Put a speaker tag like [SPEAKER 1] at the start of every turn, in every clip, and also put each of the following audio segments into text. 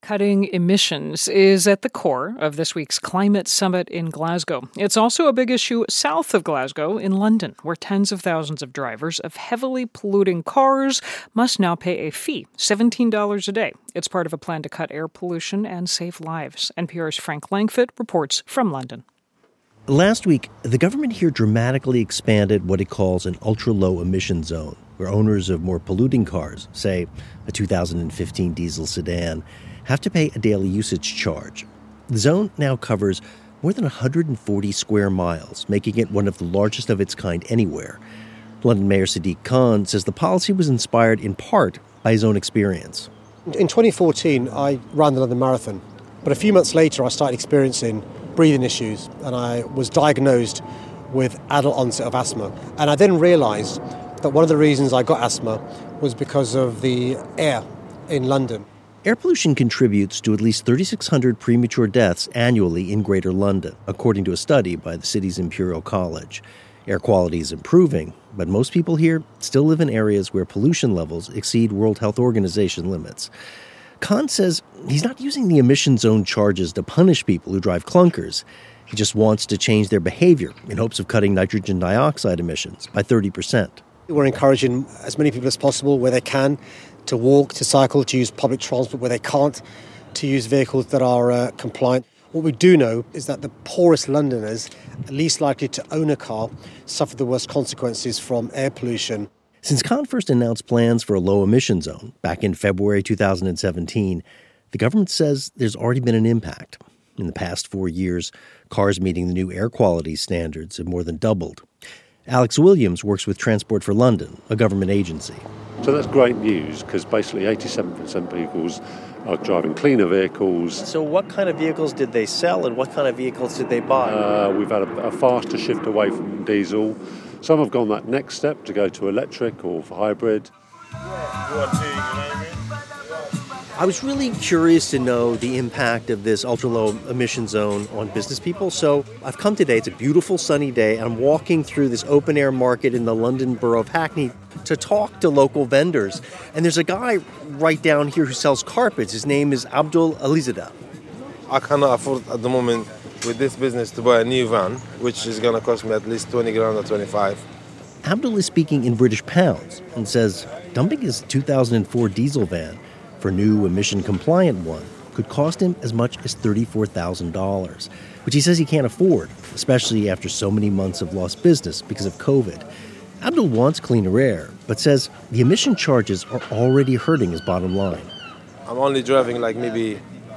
[SPEAKER 1] Cutting emissions is at the core of this week's climate summit in Glasgow. It's also a big issue south of Glasgow in London, where tens of thousands of drivers of heavily polluting cars must now pay a fee, $17 a day. It's part of a plan to cut air pollution and save lives. NPR's Frank Langfitt reports from London.
[SPEAKER 2] Last week, the government here dramatically expanded what it calls an ultra-low emission zone, where owners of more polluting cars, say a 2015 diesel sedan, have to pay a daily usage charge. The zone now covers more than 140 square miles, making it one of the largest of its kind anywhere. London Mayor Sadiq Khan says the policy was inspired in part by his own experience.
[SPEAKER 3] In 2014, I ran the London Marathon, but a few months later I started experiencing breathing issues and I was diagnosed with adult onset of asthma. And I then realised that one of the reasons I got asthma was because of the air in London.
[SPEAKER 2] Air pollution contributes to at least 3,600 premature deaths annually in Greater London, according to a study by the city's Imperial College. Air quality is improving, but most people here still live in areas where pollution levels exceed World Health Organization limits. Khan says he's not using the emission zone charges to punish people who drive clunkers. He just wants to change their behavior in hopes of cutting nitrogen dioxide emissions by 30%.
[SPEAKER 3] We're encouraging as many people as possible where they can to walk, to cycle, to use public transport where they can't, to use vehicles that are compliant. What we do know is that the poorest Londoners, least likely to own a car, suffer the worst consequences from air pollution.
[SPEAKER 2] Since Khan first announced plans for a low-emission zone back in February 2017, the government says there's already been an impact. In the past 4 years, cars meeting the new air quality standards have more than doubled. Alex Williams works with Transport for London, a government agency.
[SPEAKER 4] So that's great news because basically 87% of vehicles are driving cleaner vehicles.
[SPEAKER 2] So what kind of vehicles did they sell and what kind of vehicles did they buy?
[SPEAKER 4] We've had a faster shift away from diesel. Some have gone that next step to go to electric or for hybrid.
[SPEAKER 2] I was really curious to know the impact of this ultra-low emission zone on business people. So I've come today. It's a beautiful sunny day. I'm walking through this open-air market in the London borough of Hackney to talk to local vendors. And there's a guy right down here who sells carpets. His name is Abdul Alizadeh.
[SPEAKER 5] I cannot afford at the moment with this business to buy a new van, which is going to cost me at least 20 grand or 25.
[SPEAKER 2] Abdul is speaking in British pounds and says dumping his 2004 diesel van for a new emission-compliant one could cost him as much as $34,000, which he says he can't afford, especially after so many months of lost business because of COVID. Abdul wants cleaner air, but says the emission charges are already hurting his bottom line.
[SPEAKER 5] I'm only driving like maybe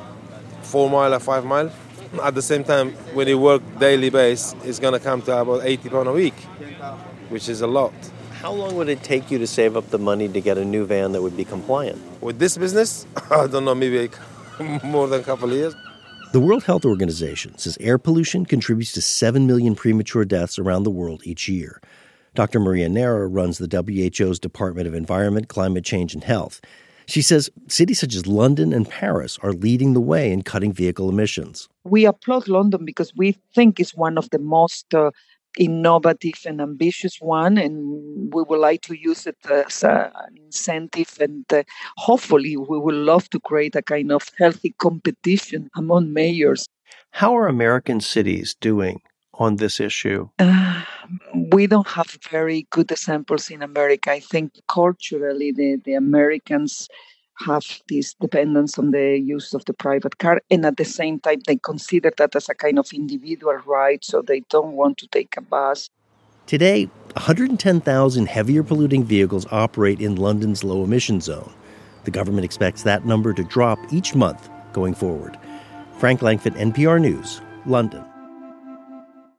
[SPEAKER 5] 4 mile or 5 mile. At the same time, when you work daily base, it's going to come to about £80 a week, which is a lot.
[SPEAKER 2] How long would it take you to save up the money to get a new van that would be compliant?
[SPEAKER 5] With this business, I don't know, maybe more than a couple of years.
[SPEAKER 2] The World Health Organization says air pollution contributes to 7 million premature deaths around the world each year. Dr. Maria Neira runs the WHO's Department of Environment, Climate Change and Health. She says cities such as London and Paris are leading the way in cutting vehicle emissions.
[SPEAKER 6] We applaud London because we think it's one of the most innovative and ambitious one, and we would like to use it as an incentive, and hopefully we would love to create a kind of healthy competition among mayors.
[SPEAKER 2] How are American cities doing on this issue?
[SPEAKER 6] We don't have very good examples in America. I think culturally the Americans have this dependence on the use of the private car, and at the same time they consider that as a kind of individual right, so they don't want to take a bus.
[SPEAKER 2] Today, 110,000 heavier polluting vehicles operate in London's low emission zone. The government expects that number to drop each month going forward. Frank Langfitt, NPR News, London.